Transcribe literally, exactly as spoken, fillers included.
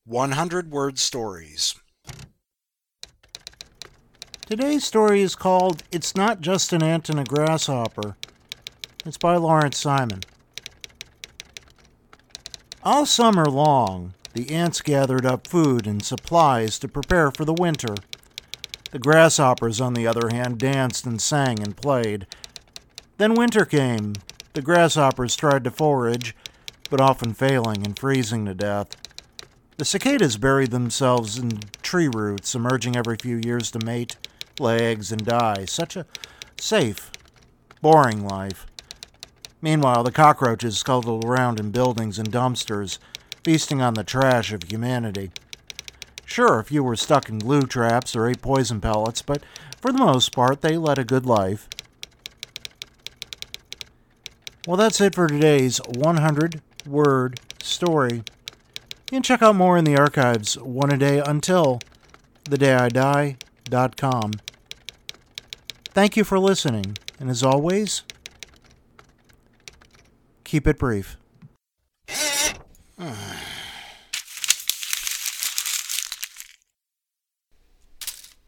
one hundred Word Stories. Today's story is called It's Not Just an Ant and a Grasshopper. It's by Lawrence Simon. All summer long, the ants gathered up food and supplies to prepare for the winter. The grasshoppers, on the other hand, danced and sang and played. Then winter came. The grasshoppers tried to forage, but often failing and freezing to death. The cicadas buried themselves in tree roots, emerging every few years to mate, lay eggs, and die. Such a safe, boring life. Meanwhile, the cockroaches scuttled around in buildings and dumpsters, feasting on the trash of humanity. Sure, a few were stuck in glue traps or ate poison pellets, but for the most part, they led a good life. Well, that's it for today's one hundred Word Story. You can check out more in the archives one a day until the day I die dot com. Thank you for listening, and as always, keep it brief.